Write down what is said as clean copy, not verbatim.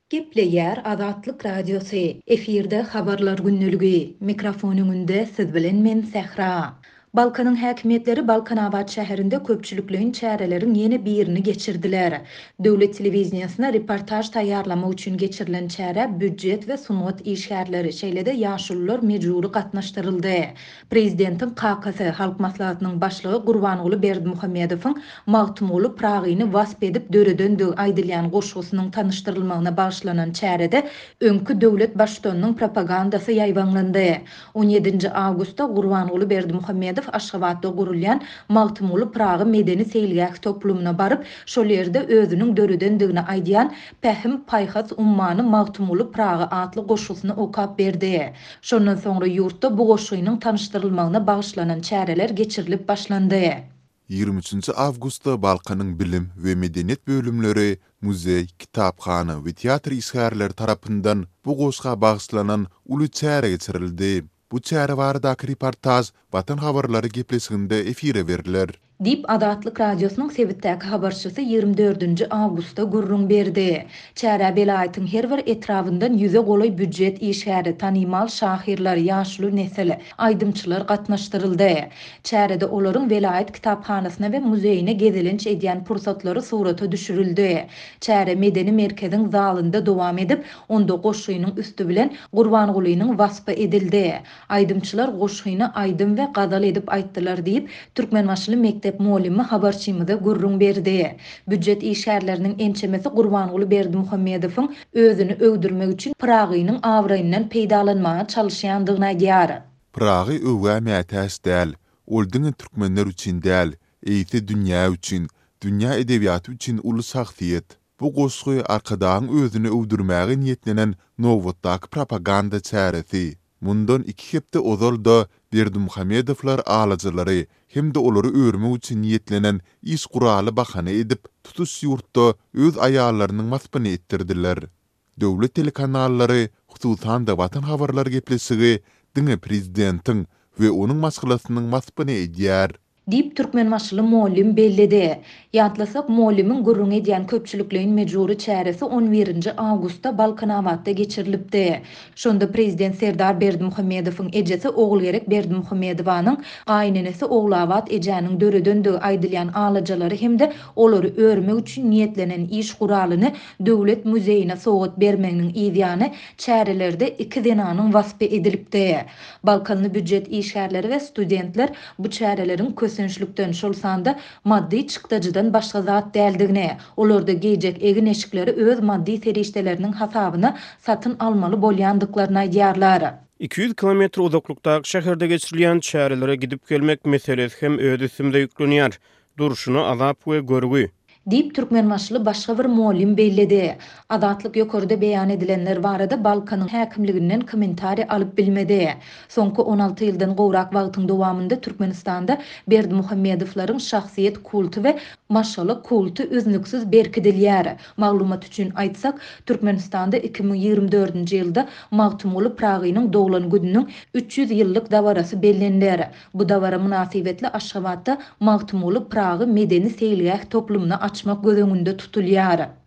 Gepleyer Azatlyk Radiosu. Efirde habarlar günnüligi. Mikrofonun önünde siz bilen men Sehra. Balkanın häkimetleri Balkanabad şäherinde köpçülüklerin çärelerin yeni birini geçirdiler. Döwlet telewizionyasına reportaj taýýarlama üçin geçirilen çäre büdjet we sunat işgärleri şeýlede ýaşullar mejburi gatnaşdyryldy. Prezidentin kakasy Halk Maslahatynyň başlygy Gurbanuly Berdimuhammedowyň magtumuly Pragyny wasp edip döredöndü aýdylýan goşgusynyň tanışdyrylmagyna başlanan çärede öňkü döwlet başçysynyň propagandasy ýaýbanlandy. 17 awgustda Gurbanuly Berdimuhammedow Aşgabatda gurulýan magtumuly Pragy medeni seýilgäk toplumuna baryp, şol ýerde özüniň döredöndigini aýdýan Pähim Paýhas ummany magtumuly Pragy atly goşgusyna okap berdi. Şondan soňra ýurtda bu goşgynyň tanışdyrylmagyna bagyşlanan çäreler geçirilip başlandy. 23 Awgustda Balkanyň bilim we medeniýet bölümleri, muzey, kitapxana we teatr işgärleri tarapyndan bu goşga bagyşlanan uly çäre geçirildi. Bu çäre barada reportaj Vatan habarlary gepleşiginde efire beriler. Dip Azatlyk Radiosynyň Sebitdäki habarçysy 24 awgustda gurrun berdi. Çäre belaýatyň her bir etrafyndan ýüze golay büdjet işgäri tanymal şahirler, ýaşly nesil, aýdymçylar gatnaşdyryldy. Çärede olaryň belaýat kitapxanasyna we muzeyine gezilenç edýän pursatlary surata düşürildi. Çäre medeni merkeziň zalynda dowam edip, onda goşgynyň üstü bilen Gurbanulynyň waspa edildi. Aýdymçylar goşgyny aýdym we gadal edip aýtdylar diýip Türkmenmaşly mektep muallimi habarçymyza gurrun berdi. Büdjet işgärleriniň ençemesi Gurbanuly Berdimuhammedowyň özüni öwdürmek üçin Pragynyň awrayyndan peýdalanmaga çalyşýandygyna aýdýar. Pragy öwgä täs däl, ol diňe türkmenler üçin däl, eýti dünýä üçin, dünýä edebiýaty üçin uly şahsiýet. Bu goşgy arkadaň özüni öwdürmäge niýetlenen nowatdaky propaganda çäresi. Mundan 2 hepde ozalda Berdimuhammedowlar alajylary hemde olary öwürmek üçin niýetlenen iş guraly bahana edip tutuş ýurtda öz aýallarynyň masbyny etdirdiler. Döwlet telekanallary, hususan da Vatan habarlary gepleşigi diňe prezidentiň we onuň maslahatynyň masbyny edýär. Dip Türkmenmaşly muallim bellidi. Ýatlasak muallimiň gurrun edýän köpçülüklerin mejburi çäresi 11 awgustda Balkanabadda geçirilipdi. Şonda prezident Serdar Berdimuhammedowyň ejesi Ogulgerek Berdimuhammedowanyň gaýnanysy Oglabad ejäniň döredöndigi aýdylýan alajalary hemde olary öwürmek üçin niýetlenen iş guralyny döwlet muzeyine sogat bermeginiň ýa çärelerde 2 denanyň wasp edilipdi. Balkanly büdjet işgärleri we studentler bu çärelerin kösünçlükden şolsanda maddi çykdaجydan başga zat däldigine, olarda geýjek egin eşikleri öz maddi serişdeleriniň hasabyna satyn almaly bolýandyklaryna aýdýarlar. 200 kilometr uzaklykdaky şäherde geçirilýän çärelere gidip gelmek meselesi hem öz üstümde ýüklenýär. Duruşuna azap we görgü. Dip Türkmenmaşly başga bir muallim bellidi. Azatlyk ýokarda beýan edilenler barada Balkanyň häkimliginden kommentari alyp bilmedi. Soňky 16 ýyldan gowrak wagtyň dowamında Türkmenistanda Berdimuhammedowlaryň şahsiýet kultu we maşaly kultu üznüksiz berkidilýär. Maglumat üçin aýtsak, Türkmenistanda 2024-nji ýylda magtumuly Pragynyň dowlan gününiň 300 ýyllyk dawarasy bellenler. Bu dawara münasibetli Aşgabatda magtumuly Pragy medeni seýilgäk toplumuna açmak gözüňünde tutulýar.